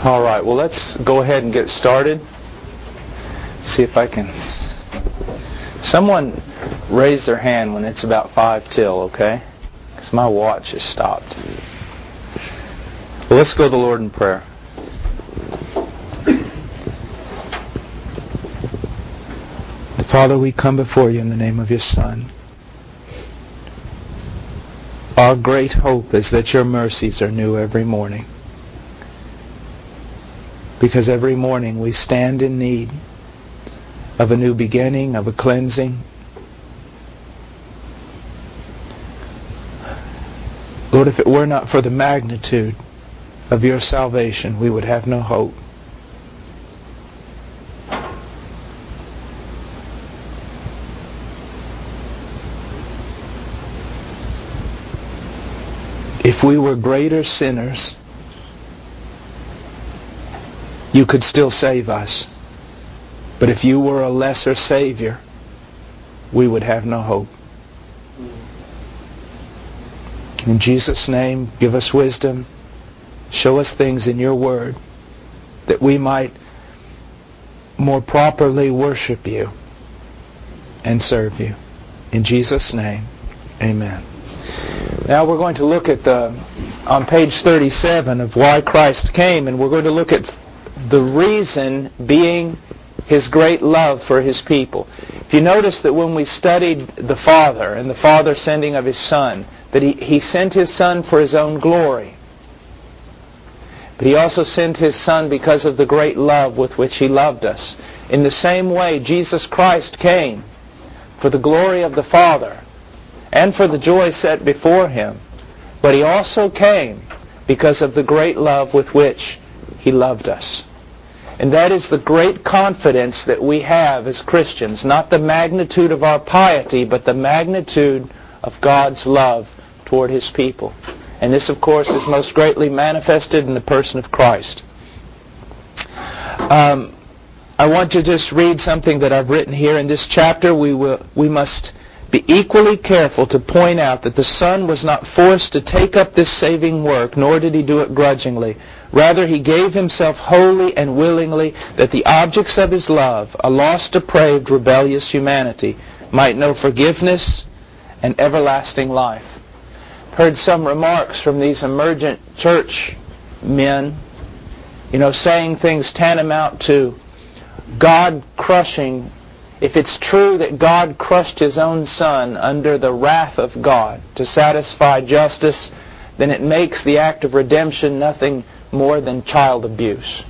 All right, well, let's go ahead and get started. See if I can... Someone raise their hand when it's about 5 till, okay? Because my watch has stopped. Well, let's go to the Lord in prayer. Father, we come before you in the name of your Son. Our great hope is that your mercies are new every morning. Because every morning we stand in need of a new beginning, of a cleansing. Lord, if it were not for the magnitude of your salvation, we would have no hope. If we were greater sinners, you could still save us. But if you were a lesser Savior, we would have no hope. In Jesus' name, give us wisdom. Show us things in your word that we might more properly worship you and serve you. In Jesus' name, amen. Now we're going to look at on page 37 of Why Christ Came, and we're going to look at the reason being His great love for His people. If you notice that when we studied the Father and the Father sending of His Son, that He sent His Son for His own glory. But He also sent His Son because of the great love with which He loved us. In the same way, Jesus Christ came for the glory of the Father and for the joy set before Him. But He also came because of the great love with which He loved us. And that is the great confidence that we have as Christians, not the magnitude of our piety, but the magnitude of God's love toward His people. And this, of course, is most greatly manifested in the person of Christ. I want to just read something that I've written here. In this chapter, we must be equally careful to point out that the Son was not forced to take up this saving work, nor did He do it grudgingly. Rather, He gave Himself wholly and willingly, that the objects of His love, a lost, depraved, rebellious humanity, might know forgiveness and everlasting life. I've heard some remarks from these emergent church men, saying things tantamount to God crushing. If it's true that God crushed His own Son under the wrath of God to satisfy justice, then it makes the act of redemption nothing more than child abuse.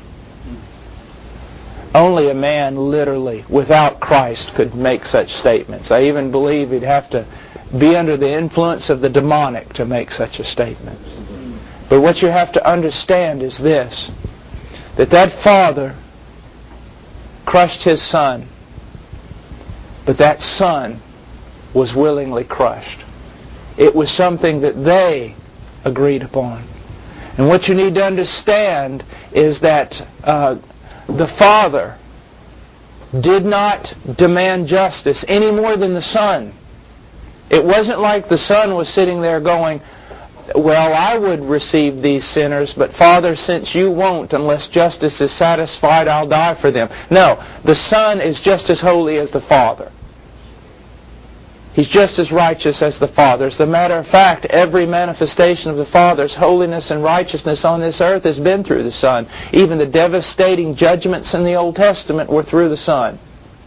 Only a man literally without Christ could make such statements. I even believe he'd have to be under the influence of the demonic to make such a statement. But what you have to understand is this, that Father crushed His Son, but that Son was willingly crushed. It was something that they agreed upon. And what you need to understand is that the Father did not demand justice any more than the Son. It wasn't like the Son was sitting there going, well, I would receive these sinners, but Father, since you won't, unless justice is satisfied, I'll die for them. No, the Son is just as holy as the Father. He's just as righteous as the Father. As a matter of fact, every manifestation of the Father's holiness and righteousness on this earth has been through the Son. Even the devastating judgments in the Old Testament were through the Son.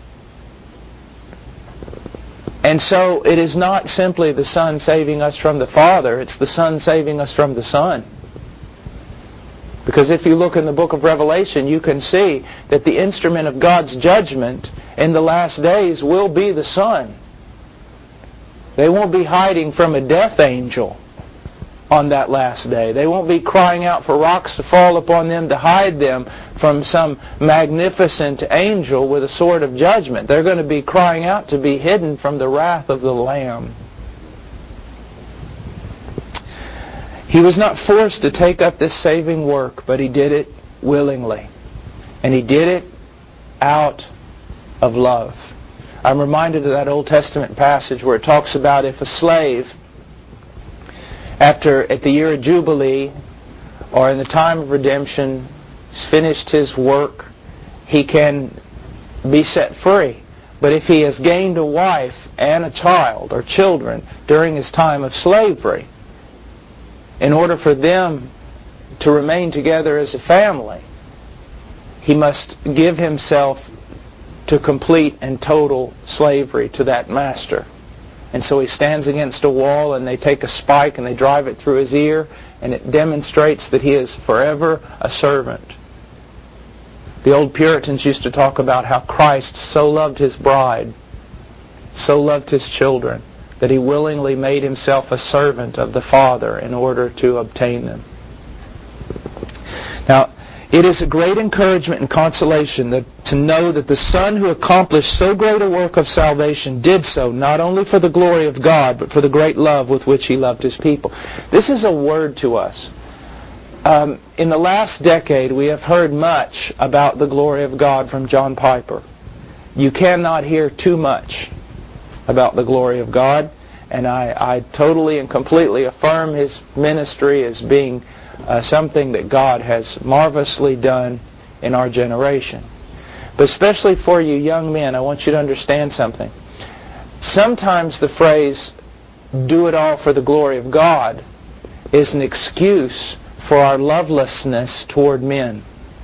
And so it is not simply the Son saving us from the Father, it's the Son saving us from the Son. Because if you look in the book of Revelation, you can see that the instrument of God's judgment in the last days will be the Son. They won't be hiding from a death angel on that last day. They won't be crying out for rocks to fall upon them to hide them from some magnificent angel with a sword of judgment. They're going to be crying out to be hidden from the wrath of the Lamb. He was not forced to take up this saving work, but He did it willingly. And He did it out of love. I'm reminded of that Old Testament passage where it talks about if a slave, at the year of Jubilee, or in the time of redemption, he's finished his work, he can be set free. But if he has gained a wife and a child or children during his time of slavery, in order for them to remain together as a family, he must give himself to complete and total slavery to that master. And so he stands against a wall, and they take a spike and they drive it through his ear, and it demonstrates that he is forever a servant. The old Puritans used to talk about how Christ so loved his bride, so loved his children, that he willingly made himself a servant of the Father in order to obtain them. Now, it is a great encouragement and consolation to know that the Son who accomplished so great a work of salvation did so not only for the glory of God, but for the great love with which he loved his people. This is a word to us. In the last decade, we have heard much about the glory of God from John Piper. You cannot hear too much about the glory of God, and I totally and completely affirm his ministry as being something that God has marvelously done in our generation. But especially for you young men, I want you to understand something. Sometimes the phrase, do it all for the glory of God, is an excuse for our lovelessness toward men.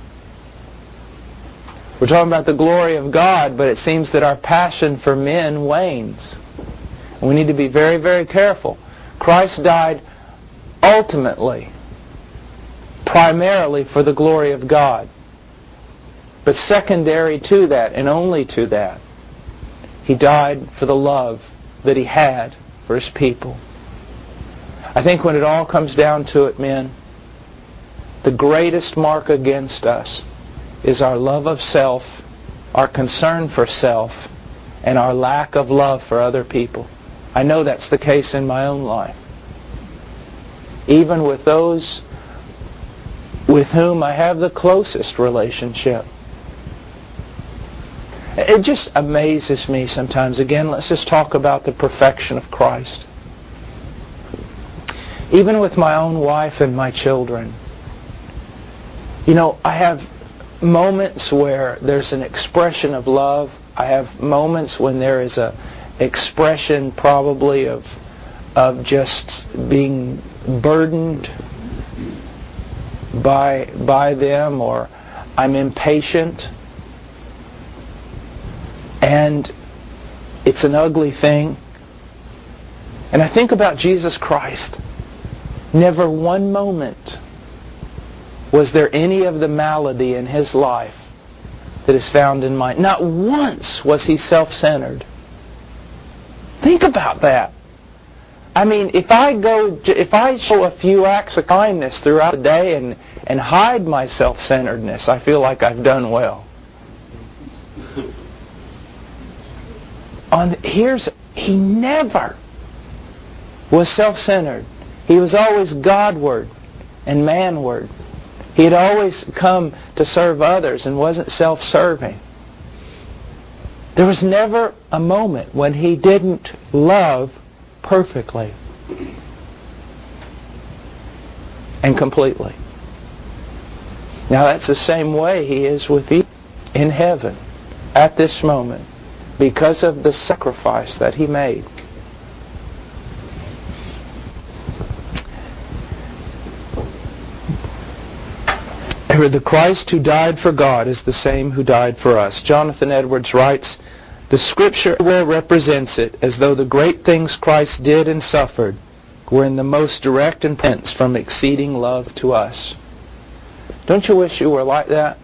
We're talking about the glory of God, but it seems that our passion for men wanes. We need to be very, very careful. Christ died ultimately, primarily for the glory of God. But secondary to that, and only to that, he died for the love that he had for his people. I think when it all comes down to it, men, the greatest mark against us is our love of self, our concern for self, and our lack of love for other people. I know that's the case in my own life. Even with those with whom I have the closest relationship. It just amazes me sometimes. Again, let's just talk about the perfection of Christ. Even with my own wife and my children, I have moments where there's an expression of love. I have moments when there is a expression probably of just being burdened by them, or I'm impatient. And it's an ugly thing. And I think about Jesus Christ. Never one moment was there any of the malady in his life that is found in mine. Not once was he self-centered. Think about that. I mean, if I show a few acts of kindness throughout the day and hide my self-centeredness, I feel like I've done well. He never was self-centered. He was always Godward and manward. He had always come to serve others and wasn't self-serving. There was never a moment when he didn't love perfectly and completely. Now that's the same way he is with you in heaven at this moment because of the sacrifice that he made. The Christ who died for God is the same who died for us. Jonathan Edwards writes, "The Scripture represents it as though the great things Christ did and suffered were in the most direct and pence from exceeding love to us." Don't you wish you were like that?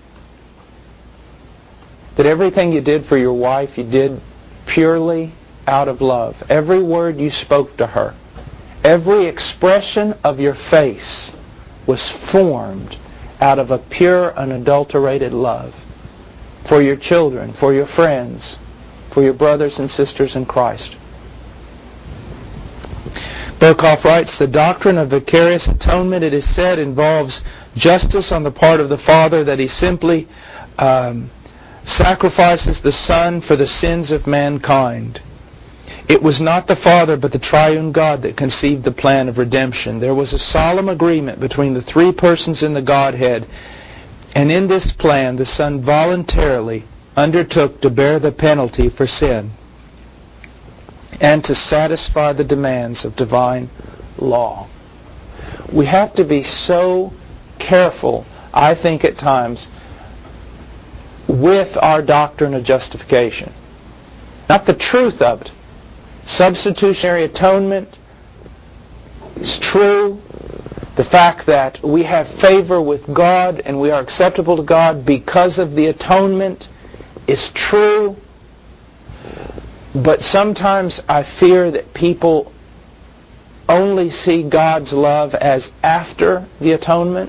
That everything you did for your wife, you did purely out of love. Every word you spoke to her, every expression of your face was formed out of a pure, unadulterated love for your children, for your friends, for your brothers and sisters in Christ. Berkhoff writes, "The doctrine of vicarious atonement, it is said, involves justice on the part of the Father, that he simply sacrifices the Son for the sins of mankind. It was not the Father but the triune God that conceived the plan of redemption. There was a solemn agreement between the three persons in the Godhead And in this plan, the Son voluntarily undertook to bear the penalty for sin and to satisfy the demands of divine law. We have to be so careful, I think at times, with our doctrine of justification. Not the truth of it. Substitutionary atonement is true. The fact that we have favor with God and we are acceptable to God because of the atonement is true. But sometimes I fear that people only see God's love as after the atonement.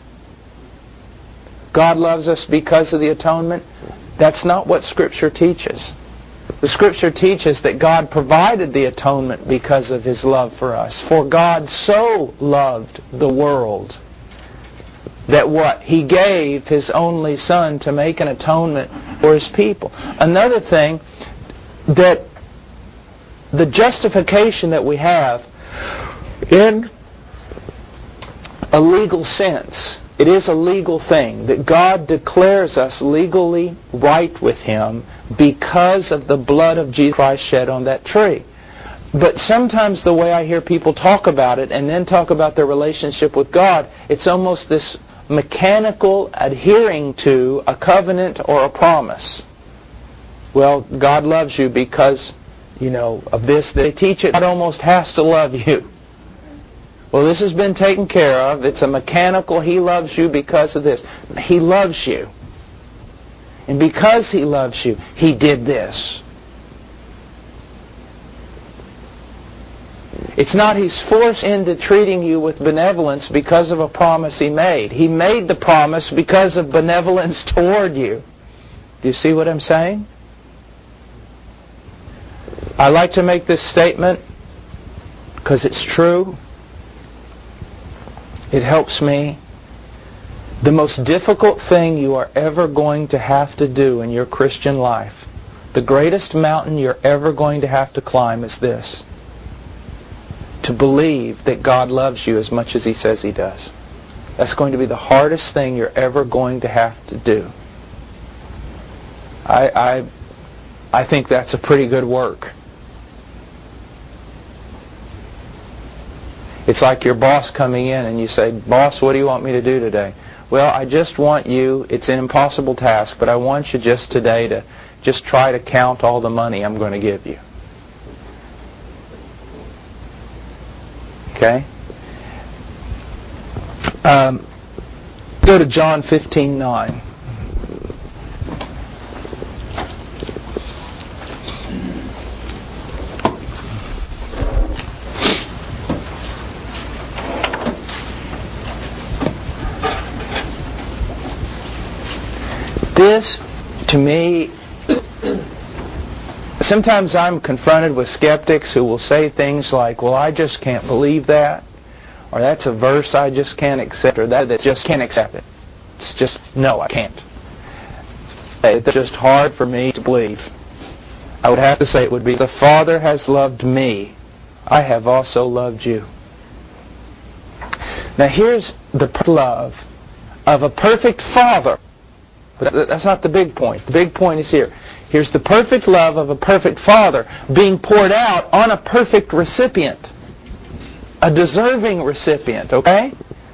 God loves us because of the atonement. That's not what Scripture teaches. The Scripture teaches that God provided the atonement because of His love for us. For God so loved the world that what? He gave His only Son to make an atonement for His people. Another thing, that the justification that we have in a legal sense, it is a legal thing, that God declares us legally right with Him because of the blood of Jesus Christ shed on that tree. But sometimes the way I hear people talk about it and then talk about their relationship with God, it's almost this mechanical adhering to a covenant or a promise. Well, God loves you because, of this. They teach it, God almost has to love you. Well, this has been taken care of. It's a mechanical, He loves you because of this. He loves you. And because He loves you, He did this. It's not He's forced into treating you with benevolence because of a promise He made. He made the promise because of benevolence toward you. Do you see what I'm saying? I like to make this statement because it's true. It helps me. The most difficult thing you are ever going to have to do in your Christian life, the greatest mountain you're ever going to have to climb is this: to believe that God loves you as much as He says He does. That's going to be the hardest thing you're ever going to have to do. I think that's a pretty good work. It's like your boss coming in and you say, "Boss, what do you want me to do today?" "Well, I just want you, it's an impossible task, but I want you just today to just try to count all the money I'm going to give you." Okay? Go to John 15:9. This, to me, sometimes I'm confronted with skeptics who will say things like, "Well, I just can't believe that," or "That's a verse I just can't accept," or "That just can't accept it. It's just, no, I can't." It's just hard for me to believe. I would have to say it would be, "The Father has loved me. I have also loved you." Now here's the love of a perfect Father. But that's not the big point. The big point is here. Here's the perfect love of a perfect Father being poured out on a perfect recipient. A deserving recipient, okay?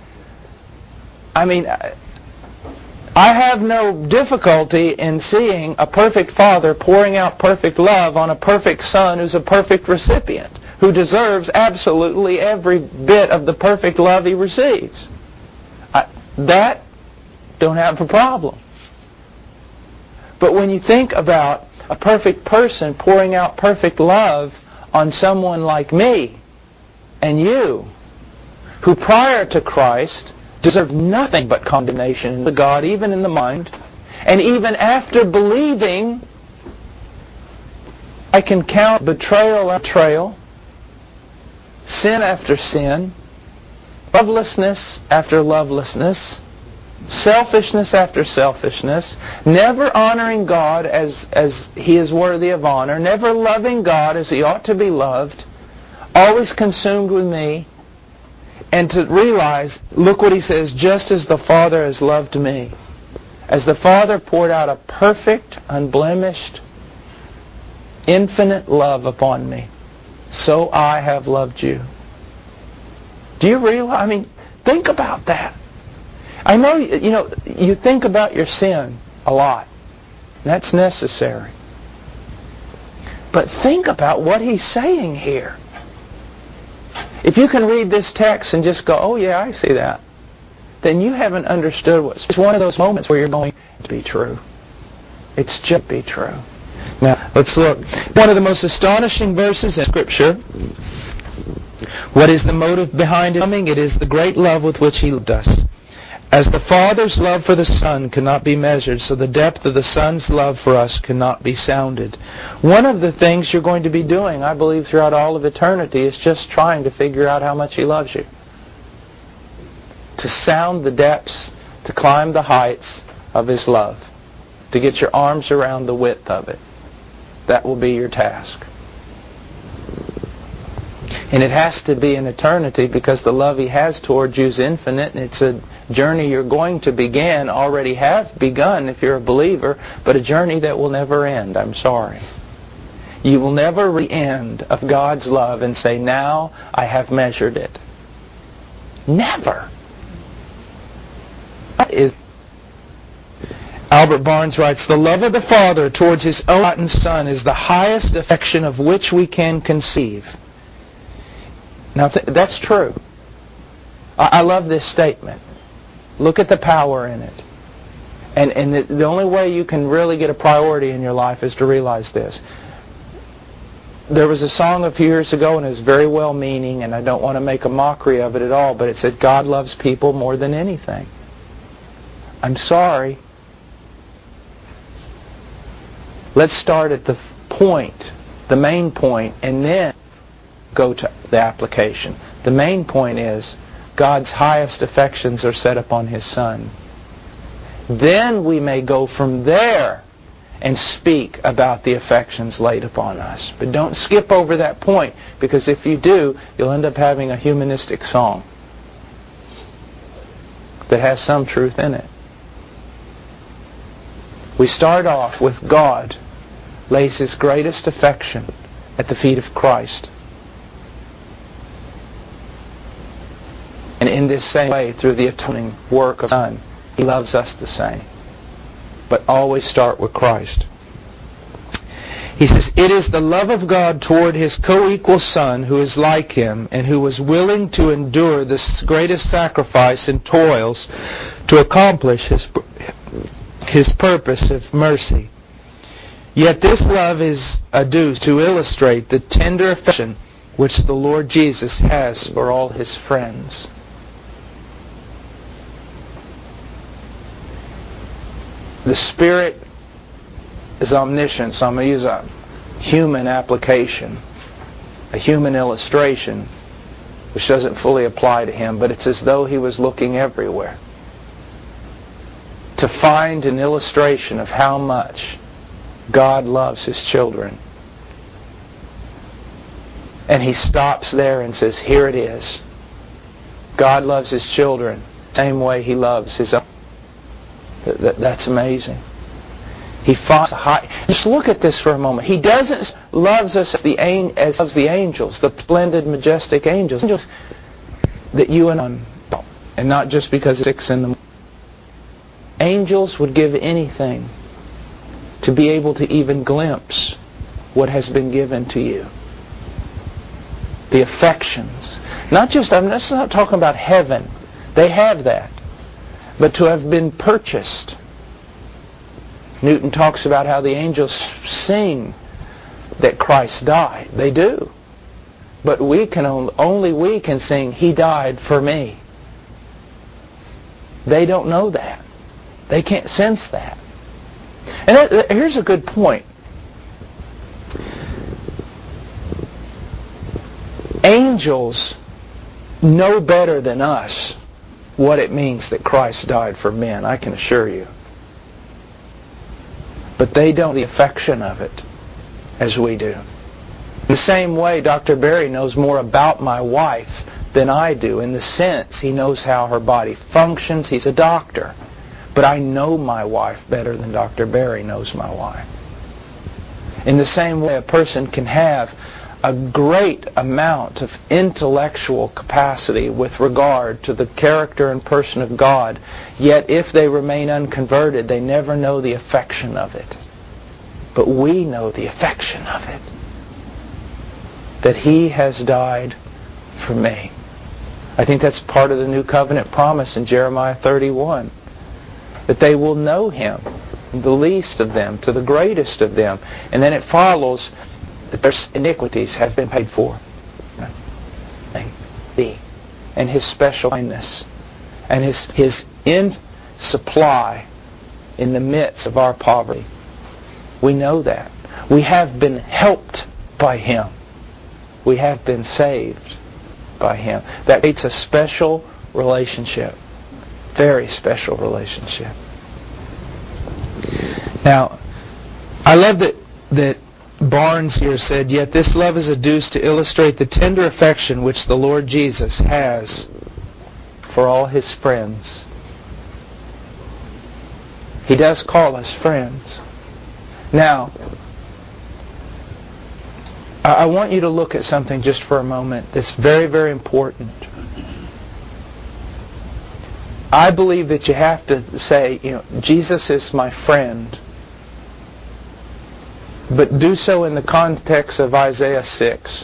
I mean, I have no difficulty in seeing a perfect Father pouring out perfect love on a perfect Son who's a perfect recipient, who deserves absolutely every bit of the perfect love He receives. That don't have a problem. But when you think about a perfect person pouring out perfect love on someone like me and you, who prior to Christ deserved nothing but condemnation to God, even in the mind, and even after believing, I can count betrayal after betrayal, sin after sin, lovelessness after lovelessness, selfishness after selfishness, never honoring God as He is worthy of honor, never loving God as He ought to be loved, always consumed with me, and to realize, look what He says, just as the Father has loved me. As the Father poured out a perfect, unblemished, infinite love upon me, so I have loved you. Do you realize? Think about that. I know, you think about your sin a lot. That's necessary. But think about what he's saying here. If you can read this text and just go, oh yeah, I see that, then you haven't understood what's. It's one of those moments where you're going to be true. It's just be true. Now, let's look. One of the most astonishing verses in Scripture. What is the motive behind His coming? It is the great love with which He loved us. As the Father's love for the Son cannot be measured, so the depth of the Son's love for us cannot be sounded. One of the things you're going to be doing, I believe, throughout all of eternity is just trying to figure out how much He loves you. To sound the depths, to climb the heights of His love, to get your arms around the width of it. That will be your task. And it has to be in eternity because the love He has toward you is infinite, and it's a journey you're going to begin, already have begun if you're a believer, but a journey that will never end. I'm sorry. You will never reach the end of God's love and say, now I have measured it. Never. That is. Albert Barnes writes, the love of the Father towards His own begotten Son is the highest affection of which we can conceive. Now, that's true. I love this statement. Look at the power in it. And the only way you can really get a priority in your life is to realize this. There was a song a few years ago, and it was very well-meaning, and I don't want to make a mockery of it at all, but it said, God loves people more than anything. I'm sorry. Let's start at the point, the main point, and then go to the application. The main point is God's highest affections are set upon His Son. Then we may go from there and speak about the affections laid upon us. But don't skip over that point, because if you do, you'll end up having a humanistic song that has some truth in it. We start off with God lays His greatest affection at the feet of Christ. And in this same way, through the atoning work of the Son, He loves us the same. But always start with Christ. He says, it is the love of God toward His co-equal Son who is like Him and who was willing to endure the greatest sacrifice and toils to accomplish His purpose of mercy. Yet this love is adduced to illustrate the tender affection which the Lord Jesus has for all His friends. The Spirit is omniscient, so I'm going to use a human application, a human illustration, which doesn't fully apply to Him, but it's as though He was looking everywhere to find an illustration of how much God loves His children. And He stops there and says, here it is. God loves His children the same way He loves His own. That's amazing. He finds just look at this for a moment. He doesn't loves us as loves the angels, the splendid, majestic angels that you and I, and not just because it's 6 in the morning. Angels would give anything to be able to even glimpse what has been given to you. The affections. I'm just not talking about heaven. They have that. But to have been purchased. Newton talks about how the angels sing that Christ died. They do. But we can only we can sing, He died for me. They don't know that. They can't sense that. And here's a good point. Angels know better than us what it means that Christ died for men, I can assure you. But they don't the affection of it as we do. In the same way, Dr. Barry knows more about my wife than I do, in the sense he knows how her body functions. He's a doctor. but I know my wife better than Dr. Barry knows my wife. In the same way, a person can have a great amount of intellectual capacity with regard to the character and person of God, yet if they remain unconverted, they never know the affection of it. But we know the affection of it. That He has died for me. I think that's part of the New Covenant promise in Jeremiah 31. That they will know Him, the least of them to the greatest of them. And then it follows that their iniquities have been paid for. And His special kindness. And His supply in the midst of our poverty. We know that. We have been helped by Him. We have been saved by Him. That creates a special relationship. Very special relationship. Now, I love that Barnes here said, yet this love is adduced to illustrate the tender affection which the Lord Jesus has for all His friends. He does call us friends. Now, I want you to look at something just for a moment that's very, very important. I believe that you have to say, Jesus is my friend. But do so in the context of Isaiah 6.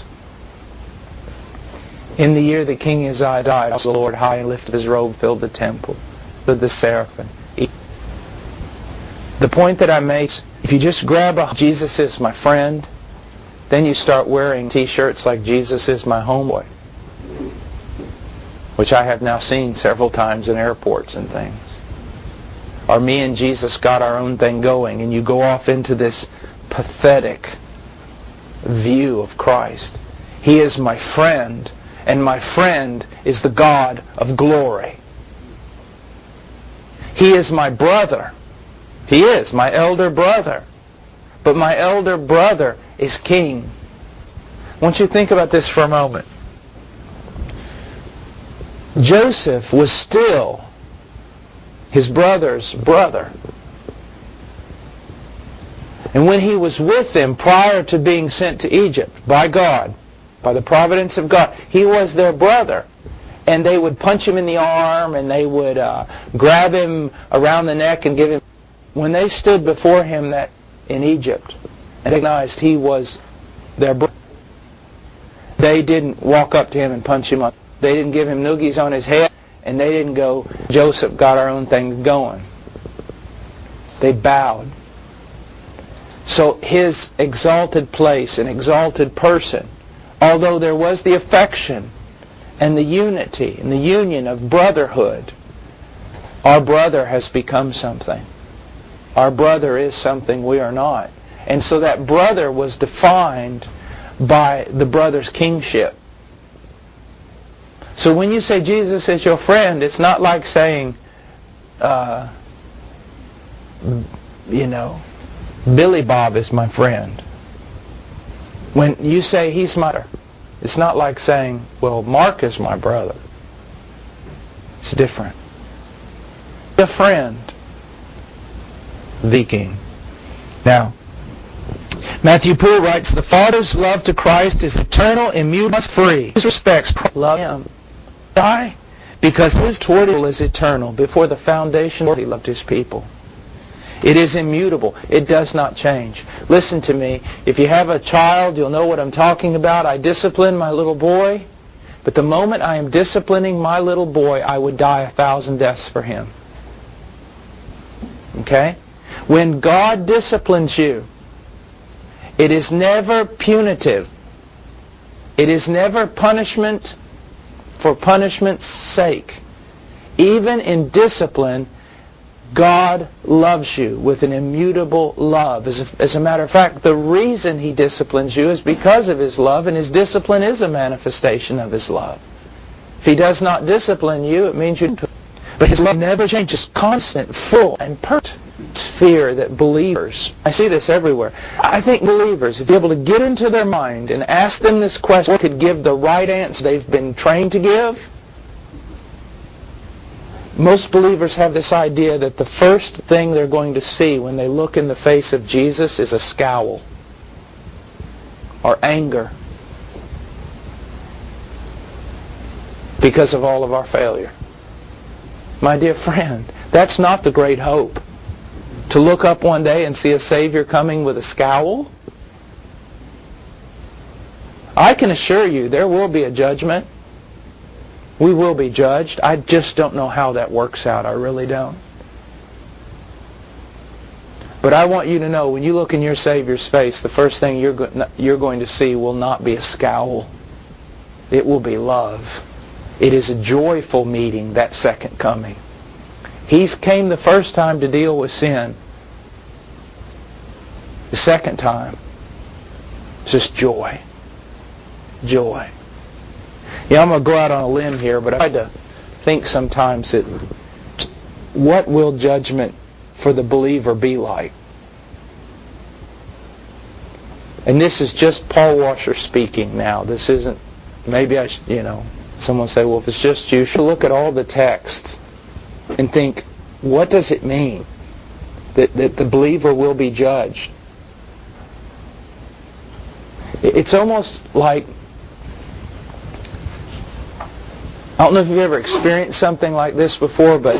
In the year that King Uzziah died, the Lord high and lifted His robe, filled the temple with the seraphim. The point that I make is, if you just grab Jesus is my friend, then you start wearing t-shirts like Jesus is my homeboy, which I have now seen several times in airports and things. Or me and Jesus got our own thing going, and you go off into this pathetic view of Christ. He is my friend, and my friend is the God of glory. He is my brother. He is my elder brother. But my elder brother is king. I want you to think about this for a moment. Joseph was still his brother's brother. And when he was with them prior to being sent to Egypt by God, by the providence of God, he was their brother. And they would punch him in the arm, and they would grab him around the neck and give him... When they stood before him in Egypt and recognized he was their brother, they didn't walk up to him and punch him up. They didn't give him noogies on his head, and they didn't go, Joseph got our own thing going. They bowed. So his exalted place and exalted person, although there was the affection and the unity and the union of brotherhood, our brother has become something. Our brother is something we are not. And so that brother was defined by the brother's kingship. So when you say Jesus is your friend, it's not like saying, Billy Bob is my friend. When you say he's my brother, it's not like saying, well, Mark is my brother. It's different. A friend. The King. Now, Matthew Poole writes, the Father's love to Christ is eternal, immutable, free. His respects love Him. Why? Because His toward Him is eternal. Before the foundation, He loved His people. It is immutable. It does not change. Listen to me. If you have a child, you'll know what I'm talking about. I discipline my little boy, but the moment I am disciplining my little boy, I would die 1,000 deaths for him. Okay? When God disciplines you, it is never punitive. It is never punishment for punishment's sake. Even in discipline, God loves you with an immutable love. As a matter of fact, the reason He disciplines you is because of His love, and His discipline is a manifestation of His love. If He does not discipline you, it means you... But His love never changes, constant, full, and perfect. Sphere that believers, I see this everywhere. I think believers, if you're able to get into their mind and ask them this question, could give the right answer they've been trained to give, Most believers have this idea that the first thing they're going to see when they look in the face of Jesus is a scowl or anger because of all of our failure. My dear friend, that's not the great hope. To look up one day and see a Savior coming with a scowl? I can assure you there will be a judgment. We will be judged. I just don't know how that works out. I really don't. But I want you to know, when you look in your Savior's face, the first thing you're going to see will not be a scowl. It will be love. It is a joyful meeting, that second coming. He came the first time to deal with sin. The second time, it's just joy. Joy. Yeah, I'm going to go out on a limb here, but I try to think sometimes that what will judgment for the believer be like? And this is just Paul Washer speaking now. This isn't, maybe I should, someone say, well, if it's just you should look at all the text and think, what does it mean that the believer will be judged? It's almost like, I don't know if you've ever experienced something like this before, but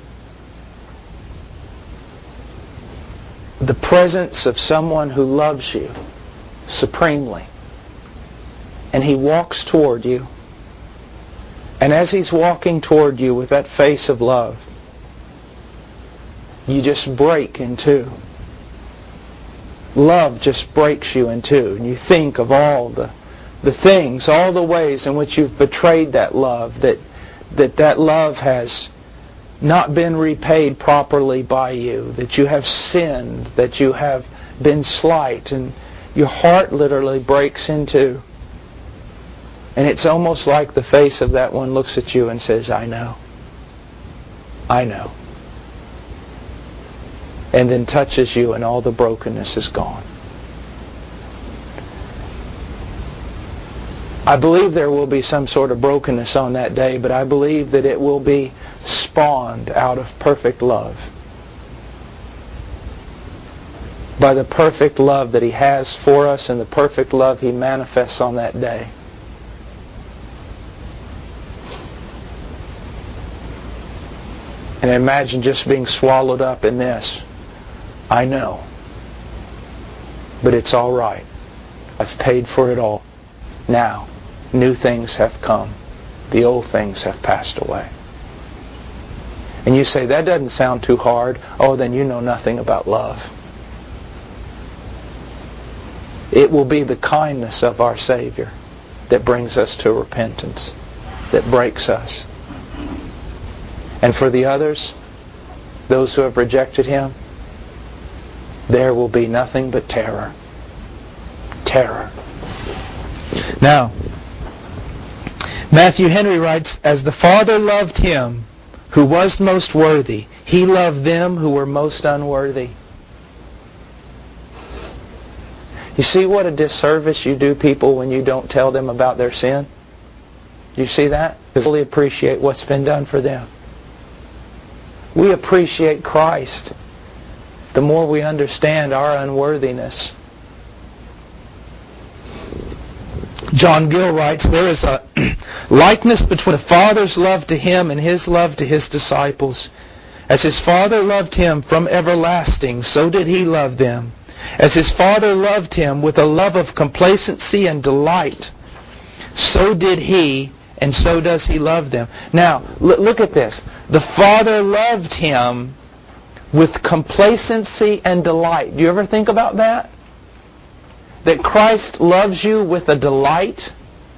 the presence of someone who loves you supremely, and he walks toward you, and as he's walking toward you with that face of love, you just break in two. Love just breaks you in two, and you think of all the things, all the ways in which you've betrayed that love, that love has not been repaid properly by you, that you have sinned, that you have been slight, and your heart literally breaks in two. And it's almost like the face of that one looks at you and says, I know. I know. And then touches you and all the brokenness is gone. I believe there will be some sort of brokenness on that day, but I believe that it will be spawned out of perfect love. By the perfect love that he has for us and the perfect love he manifests on that day. And imagine just being swallowed up in this. I know. But it's all right. I've paid for it all. Now, new things have come. The old things have passed away. And you say, that doesn't sound too hard. Oh, then you know nothing about love. It will be the kindness of our Savior that brings us to repentance, that breaks us. And for the others, those who have rejected him, there will be nothing but terror. Terror. Now, Matthew Henry writes, as the Father loved him who was most worthy, he loved them who were most unworthy. You see what a disservice you do people when you don't tell them about their sin? Do you see that? They fully appreciate what's been done for them. We appreciate Christ the more we understand our unworthiness. John Gill writes, there is a likeness between the Father's love to him and his love to his disciples. As his Father loved him from everlasting, so did he love them. As his Father loved him with a love of complacency and delight, so did he, and so does he love them. Now, look at this. The Father loved him with complacency and delight. Do you ever think about that? That Christ loves you with a delight?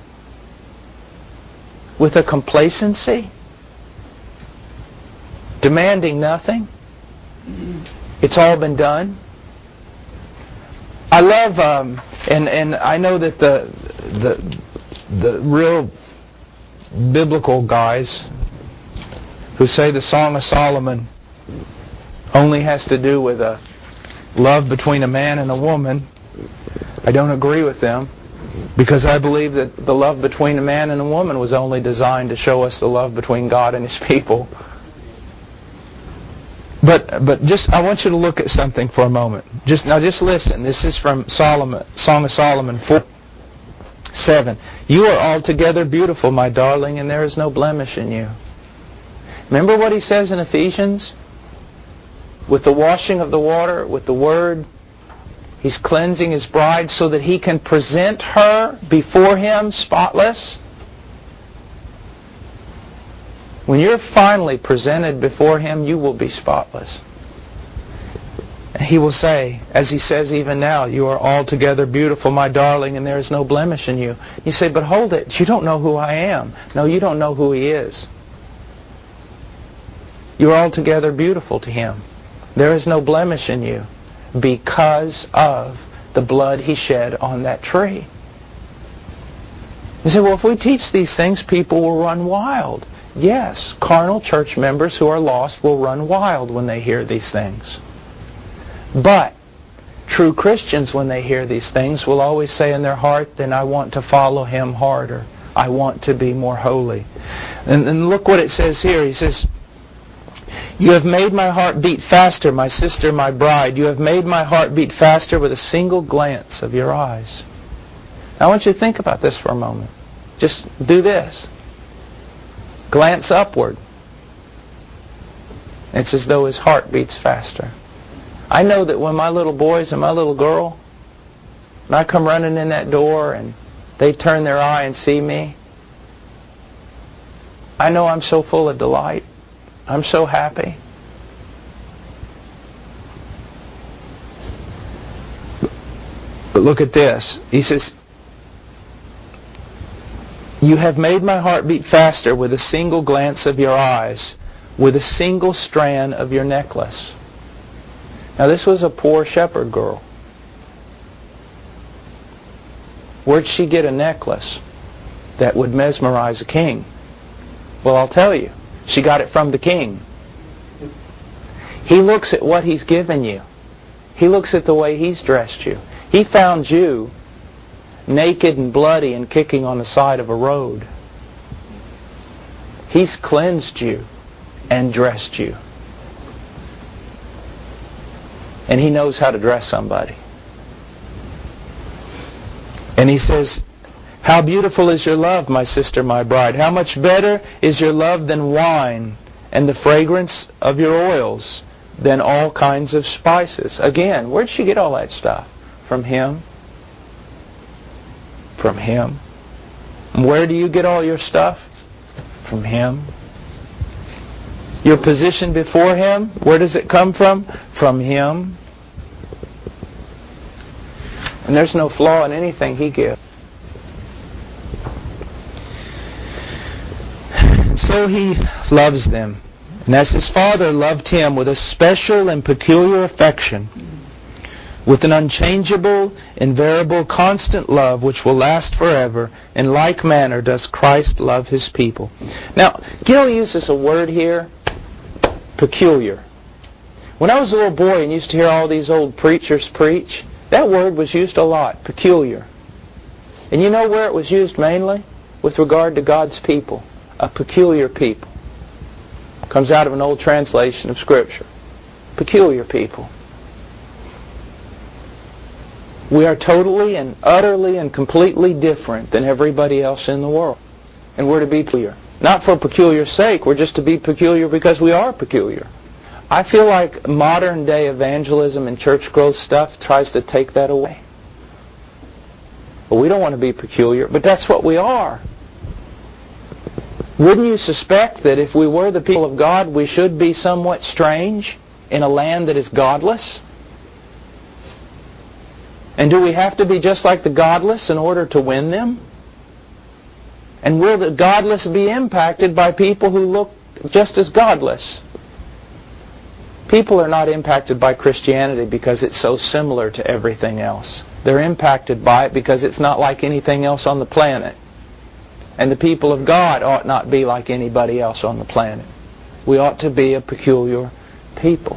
With a complacency? Demanding nothing? It's all been done? I love, and I know that the real biblical guys who say the Song of Solomon only has to do with a love between a man and a woman, I don't agree with them, because I believe that the love between a man and a woman was only designed to show us the love between God and his people. But just, I want you to look at something for a moment. Just listen. This is from Solomon, Song of Solomon 4:7. You are altogether beautiful, my darling, and there is no blemish in you. Remember what he says in Ephesians? With the washing of the water, with the Word, he's cleansing his bride so that he can present her before him spotless. When you're finally presented before him, you will be spotless. He will say, as he says even now, you are altogether beautiful, my darling, and there is no blemish in you. You say, but hold it, you don't know who I am. No, you don't know who he is. You are altogether beautiful to him. There is no blemish in you because of the blood he shed on that tree. You say, well, if we teach these things, people will run wild. Yes, carnal church members who are lost will run wild when they hear these things. But true Christians, when they hear these things, will always say in their heart, then I want to follow him harder. I want to be more holy. And look what it says here. He says, you have made my heart beat faster, my sister, my bride. You have made my heart beat faster with a single glance of your eyes. Now, I want you to think about this for a moment. Just do this. Glance upward. It's as though his heart beats faster. I know that when my little boys and my little girl, when I come running in that door and they turn their eye and see me, I know I'm so full of delight. I'm so happy. But look at this. He says, you have made my heart beat faster with a single glance of your eyes, with a single strand of your necklace. Now this was a poor shepherd girl. Where'd she get a necklace that would mesmerize a king? Well, I'll tell you. She got it from the king. He looks at what he's given you. He looks at the way he's dressed you. He found you naked and bloody and kicking on the side of a road. He's cleansed you and dressed you. And he knows how to dress somebody. And he says, how beautiful is your love, my sister, my bride. How much better is your love than wine, and the fragrance of your oils than all kinds of spices. Again, where'd she get all that stuff? From him. From him. And where do you get all your stuff? From him. Your position before him, where does it come from? From him. And there's no flaw in anything he gives. And so he loves them. And as his Father loved him with a special and peculiar affection, with an unchangeable, invariable, constant love which will last forever, in like manner does Christ love his people. Now, Gil uses a word here, peculiar. When I was a little boy and used to hear all these old preachers preach, that word was used a lot, peculiar. And you know where it was used mainly? With regard to God's people. A peculiar people. Comes out of an old translation of Scripture. Peculiar people. We are totally and utterly and completely different than everybody else in the world. And we're to be peculiar. Not for peculiar sake, we're just to be peculiar because we are peculiar. I feel like modern day evangelism and church growth stuff tries to take that away. But we don't want to be peculiar, but that's what we are. Wouldn't you suspect that if we were the people of God, we should be somewhat strange in a land that is godless? And do we have to be just like the godless in order to win them? And will the godless be impacted by people who look just as godless? People are not impacted by Christianity because it's so similar to everything else. They're impacted by it because it's not like anything else on the planet. And the people of God ought not be like anybody else on the planet. We ought to be a peculiar people.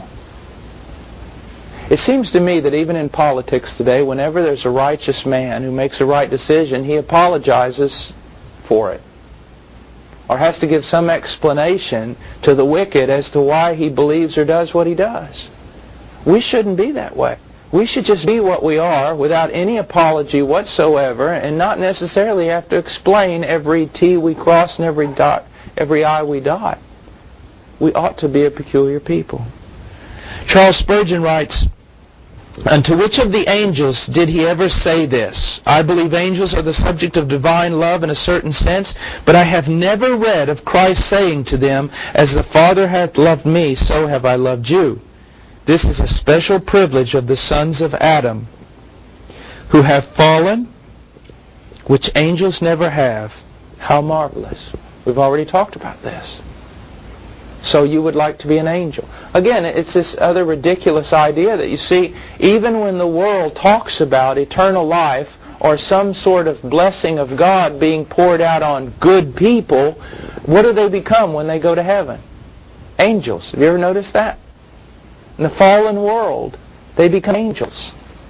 It seems to me that even in politics today, whenever there's a righteous man who makes a right decision, he apologizes for it. or has to give some explanation to the wicked as to why he believes or does what he does. We shouldn't be that way. We should just be what we are without any apology whatsoever, and not necessarily have to explain every T we cross and every I we dot. We ought to be a peculiar people. Charles Spurgeon writes, "Unto which of the angels did he ever say this? I believe angels are the subject of divine love in a certain sense, but I have never read of Christ saying to them, As the Father hath loved me, so have I loved you. This is a special privilege of the sons of Adam, who have fallen, which angels never have. How marvelous." We've already talked about this. So you would like to be an angel. Again, it's this other ridiculous idea that you see, even when the world talks about eternal life or some sort of blessing of God being poured out on good people, what do they become when they go to heaven? Angels. Have you ever noticed that? In the fallen world, they become angels.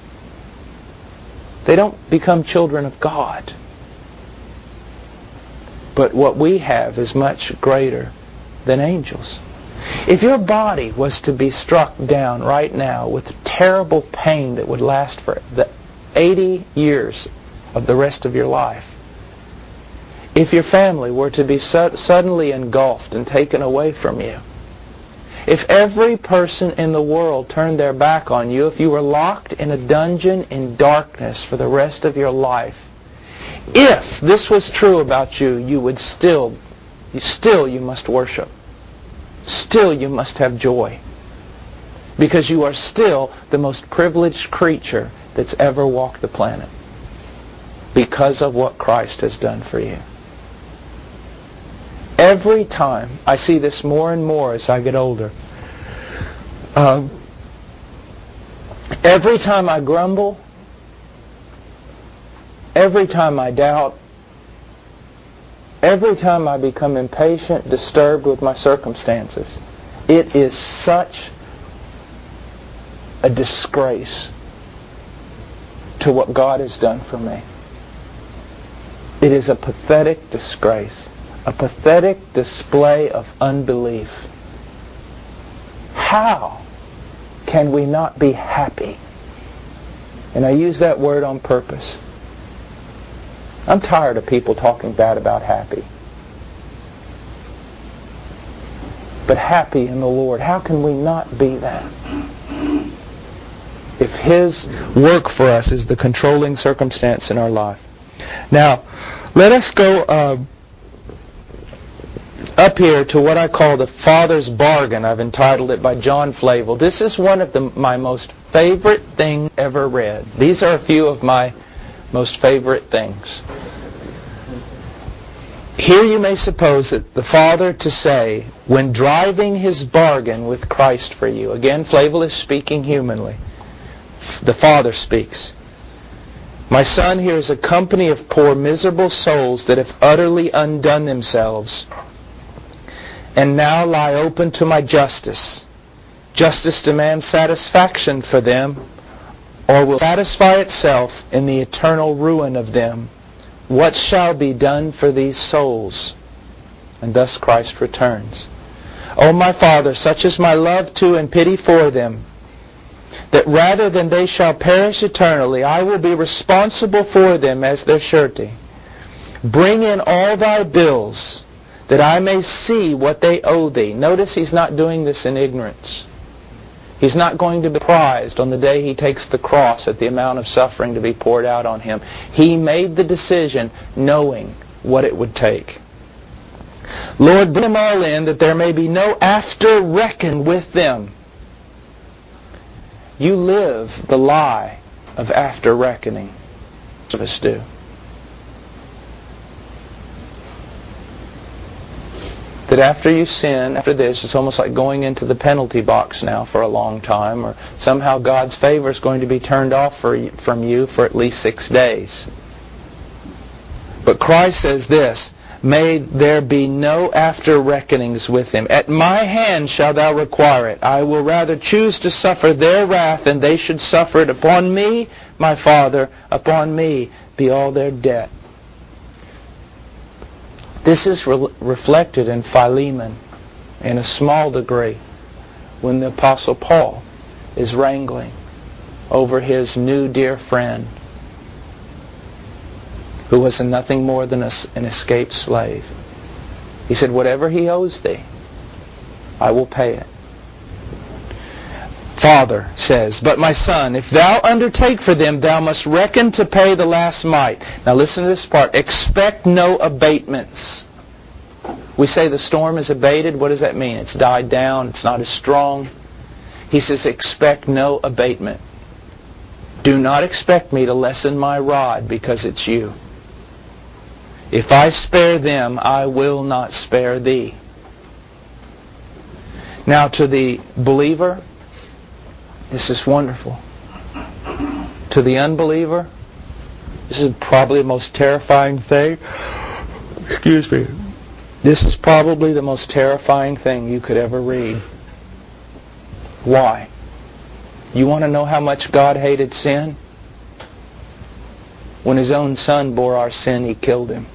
They don't become children of God. But what we have is much greater than angels. If your body was to be struck down right now with terrible pain that would last for the 80 years of the rest of your life, if your family were to be suddenly engulfed and taken away from you, if every person in the world turned their back on you, if you were locked in a dungeon in darkness for the rest of your life, if this was true about you, you would still you must worship. Still you must have joy. Because you are still the most privileged creature that's ever walked the planet. Because of what Christ has done for you. Every time, I see this more and more as I get older. Every time I grumble, every time I doubt, every time I become impatient, disturbed with my circumstances, it is such a disgrace to what God has done for me. It is a pathetic disgrace, a pathetic display of unbelief. How can we not be happy? And I use that word on purpose. I'm tired of people talking bad about happy. But happy in the Lord. How can we not be that? If His work for us is the controlling circumstance in our life. Now, let us go up here to what I call the Father's Bargain. I've entitled it by John Flavel. This is one of my most favorite things ever read. These are a few of my most favorite things. Here you may suppose that the Father to say, when driving his bargain with Christ for you, again Flavel is speaking humanly. The Father speaks. My son, here is a company of poor miserable souls that have utterly undone themselves and now lie open to my justice. Justice demands satisfaction for them, or will satisfy itself in the eternal ruin of them. What shall be done for these souls? And thus Christ returns. O my Father, such is my love to and pity for them, that rather than they shall perish eternally, I will be responsible for them as their surety. Bring in all thy bills, that I may see what they owe thee. Notice he's not doing this in ignorance. He's not going to be surprised on the day he takes the cross at the amount of suffering to be poured out on him. He made the decision knowing what it would take. Lord, bring them all in, that there may be no after reckon with them. You live the lie of after reckoning. Most of us do. That after you sin, after this, it's almost like going into the penalty box now for a long time, or somehow God's favor is going to be turned off from you for at least 6 days. But Christ says this, may there be no after reckonings with him. At my hand shalt thou require it. I will rather choose to suffer their wrath than they should suffer it. Upon me, my Father, upon me be all their debt. This is reflected in Philemon in a small degree when the Apostle Paul is wrangling over his new dear friend who was nothing more than an escaped slave. He said, whatever he owes thee, I will pay it. Father says, but my son, if thou undertake for them, thou must reckon to pay the last mite. Now listen to this part. Expect no abatements. We say the storm is abated. What does that mean? It's died down. It's not as strong. He says, expect no abatement. Do not expect me to lessen my rod because it's you. If I spare them, I will not spare thee. Now to the believer, this is wonderful. To the unbeliever, this is probably the most terrifying thing. Excuse me. This is probably the most terrifying thing you could ever read. Why? You want to know how much God hated sin? When His own Son bore our sin, He killed Him.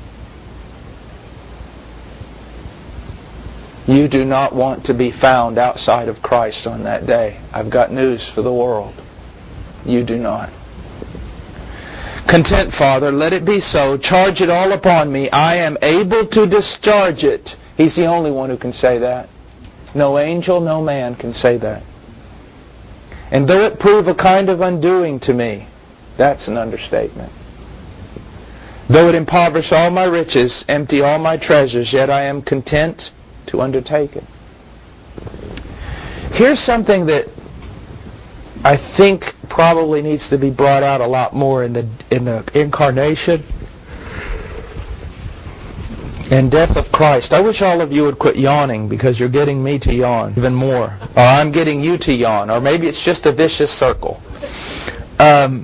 You do not want to be found outside of Christ on that day. I've got news for the world. You do not. Content, Father, let it be so. Charge it all upon me. I am able to discharge it. He's the only one who can say that. No angel, no man can say that. And though it prove a kind of undoing to me, that's an understatement. Though it impoverish all my riches, empty all my treasures, yet I am content to undertake it. Here's something that I think probably needs to be brought out a lot more in the incarnation and death of Christ. I wish all of you would quit yawning because you're getting me to yawn even more. Or I'm getting you to yawn. Or maybe it's just a vicious circle. I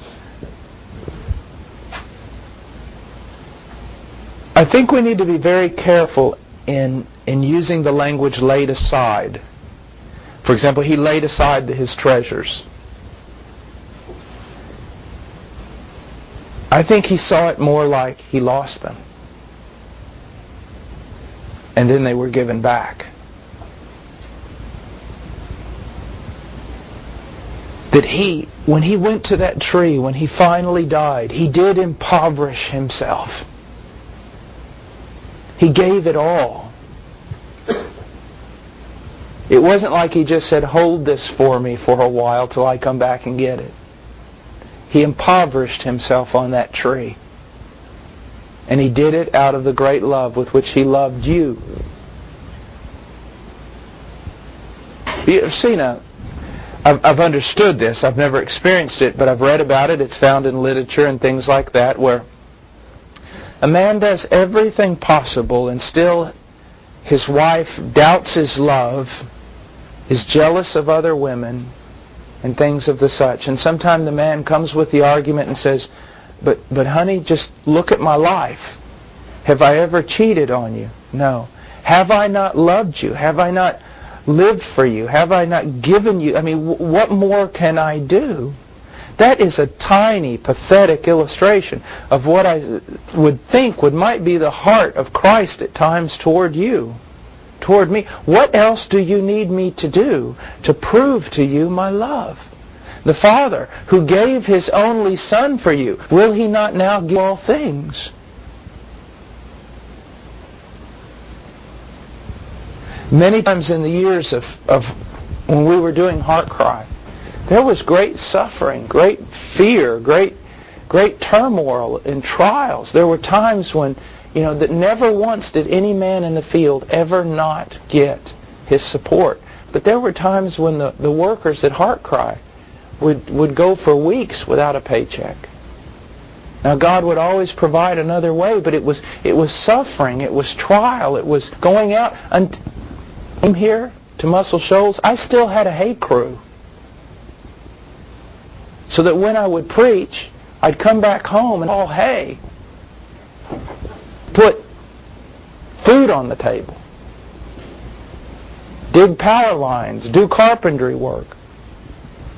think we need to be very careful in using the language laid aside. For example, he laid aside his treasures. I think he saw it more like he lost them. And then they were given back. That when he went to that tree, when he finally died, he did impoverish himself. He gave it all. It wasn't like he just said, hold this for me for a while till I come back and get it. He impoverished himself on that tree. And he did it out of the great love with which he loved you. You've seen I've understood this. I've never experienced it, but I've read about it. It's found in literature and things like that, where a man does everything possible and still his wife doubts his love, is jealous of other women, and things of the such. And sometimes the man comes with the argument and says, but honey, just look at my life. Have I ever cheated on you? No. Have I not loved you? Have I not lived for you? Have I not given you? I mean, what more can I do? That is a tiny, pathetic illustration of what I would think might be the heart of Christ at times toward you, toward me. What else do you need me to do to prove to you my love? The Father who gave His only Son for you, will He not now give all things? Many times in the years of when we were doing Heart Cry, there was great suffering, great fear, great turmoil and trials. There were times when, that never once did any man in the field ever not get his support. But there were times when the workers at Heart Cry would go for weeks without a paycheck. Now God would always provide another way, but it was suffering, it was trial, it was going out. And I'm here to Muscle Shoals, I still had a hay crew. So that when I would preach, I'd come back home and haul hay, put food on the table, dig power lines, do carpentry work.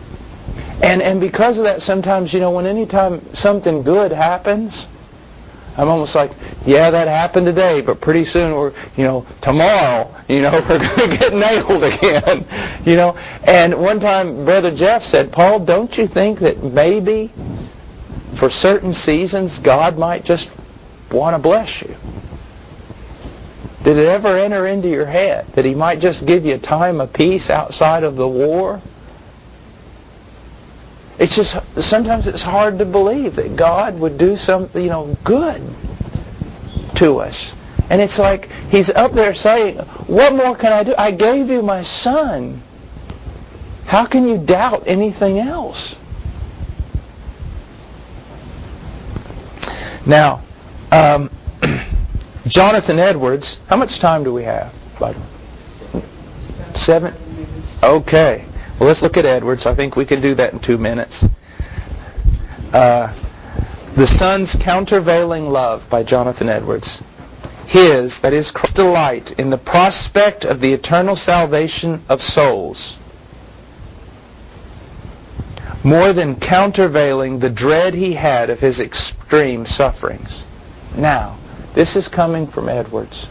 And because of that, sometimes, when anytime something good happens, I'm almost like, yeah, that happened today, but pretty soon tomorrow, we're going to get nailed again, And one time, Brother Jeff said, Paul, don't you think that maybe for certain seasons God might just want to bless you? Did it ever enter into your head that He might just give you a time of peace outside of the war? It's just, sometimes it's hard to believe that God would do something, good to us. And it's like He's up there saying, what more can I do? I gave you my Son. How can you doubt anything else? Now, Jonathan Edwards, how much time do we have? 7? Okay. Well, let's look at Edwards. I think we can do that in 2 minutes. The Son's Countervailing Love by Jonathan Edwards. His, that is Christ's delight in the prospect of the eternal salvation of souls, more than countervailing the dread he had of his extreme sufferings. Now, this is coming from Edwards.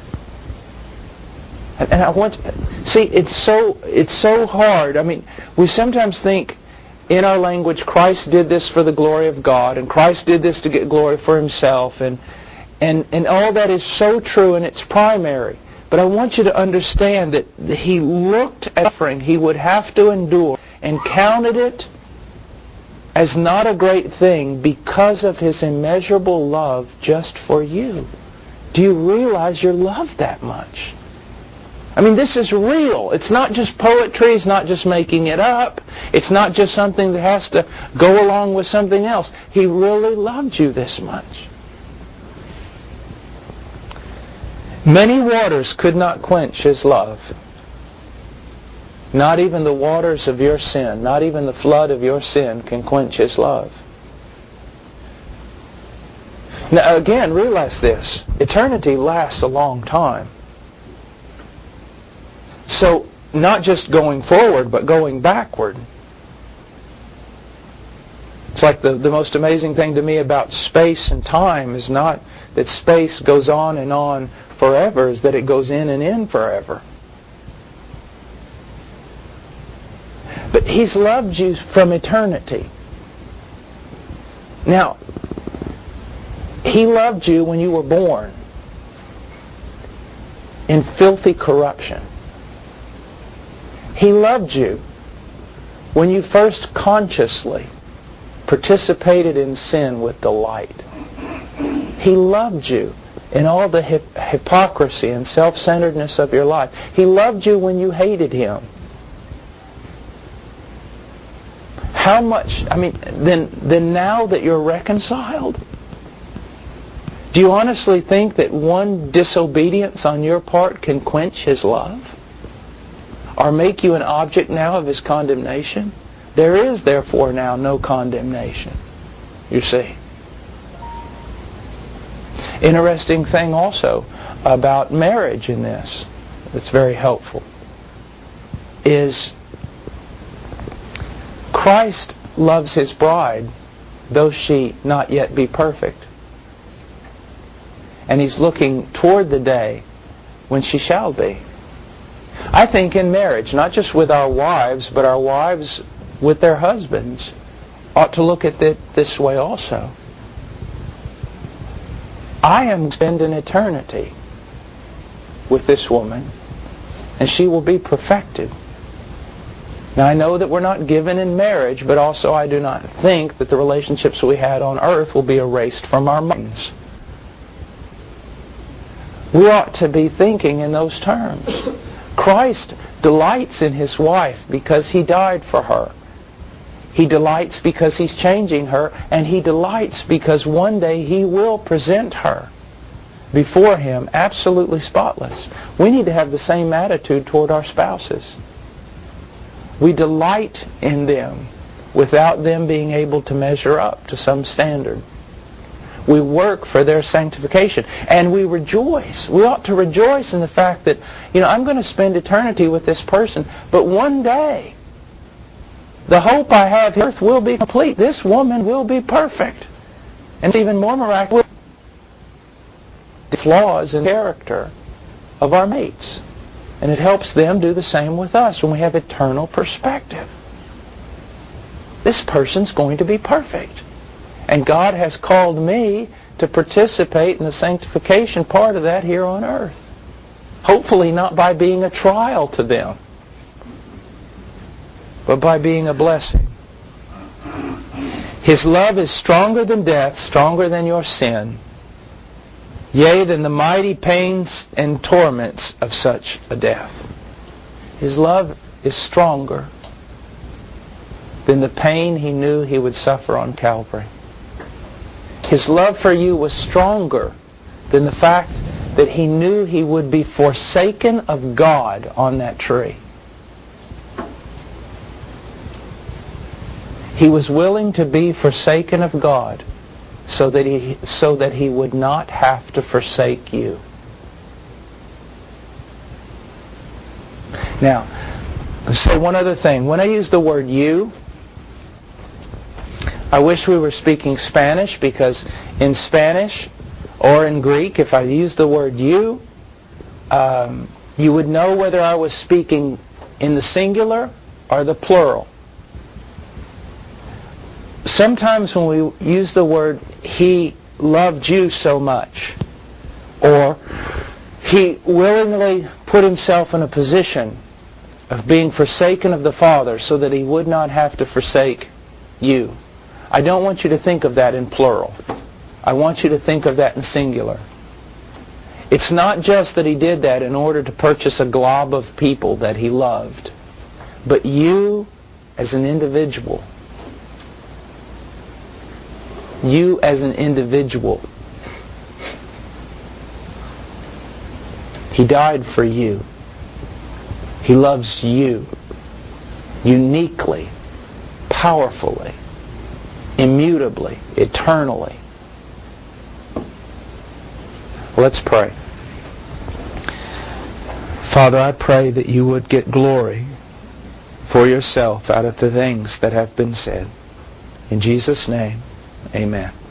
And I want see, it's so hard. I mean, we sometimes think in our language Christ did this for the glory of God, and Christ did this to get glory for Himself, and all that is so true, and it's primary. But I want you to understand that He looked at suffering He would have to endure and counted it as not a great thing because of His immeasurable love just for you. Do you realize you're loved that much? I mean, this is real. It's not just poetry. It's not just making it up. It's not just something that has to go along with something else. He really loved you this much. Many waters could not quench His love. Not even the waters of your sin, not even the flood of your sin can quench His love. Now again, realize this. Eternity lasts a long time. So, not just going forward, but going backward. It's like the most amazing thing to me about space and time is not that space goes on and on forever, is that it goes in and in forever. But He's loved you from eternity. Now, He loved you when you were born in filthy corruption. He loved you when you first consciously participated in sin with delight. He loved you in all the hypocrisy and self-centeredness of your life. He loved you when you hated Him. How much, then now that you're reconciled, do you honestly think that one disobedience on your part can quench His love? Or make you an object now of His condemnation? There is therefore now no condemnation. You see. Interesting thing also about marriage in this that's very helpful is Christ loves His bride, though she not yet be perfect. And He's looking toward the day when she shall be. I think in marriage, not just with our wives, but our wives with their husbands, ought to look at it this way also. I am spending eternity with this woman, and she will be perfected. Now I know that we're not given in marriage, but also I do not think that the relationships we had on earth will be erased from our minds. We ought to be thinking in those terms. Christ delights in His wife because He died for her. He delights because He's changing her, and He delights because one day He will present her before Him absolutely spotless. We need to have the same attitude toward our spouses. We delight in them without them being able to measure up to some standard. We work for their sanctification. And we rejoice. We ought to rejoice in the fact that, I'm going to spend eternity with this person, but one day, the hope I have here on earth will be complete. This woman will be perfect. And it's even more miraculous. flaws in character of our mates. And it helps them do the same with us when we have eternal perspective. This person's going to be perfect. And God has called me to participate in the sanctification part of that here on earth. Hopefully not by being a trial to them, but by being a blessing. His love is stronger than death, stronger than your sin, yea, than the mighty pains and torments of such a death. His love is stronger than the pain he knew he would suffer on Calvary. His love for you was stronger than the fact that he knew he would be forsaken of God on that tree. He was willing to be forsaken of God so that he would not have to forsake you. Now, let's say one other thing. When I use the word you, I wish we were speaking Spanish, because in Spanish or in Greek, if I use the word you, you would know whether I was speaking in the singular or the plural. Sometimes when we use the word he loved you so much, or he willingly put himself in a position of being forsaken of the Father so that he would not have to forsake you, I don't want you to think of that in plural. I want you to think of that in singular. It's not just that he did that in order to purchase a glob of people that he loved, but you as an individual. You as an individual. He died for you. He loves you uniquely, powerfully, immutably, eternally. Let's pray. Father, I pray that you would get glory for yourself out of the things that have been said. In Jesus' name, amen.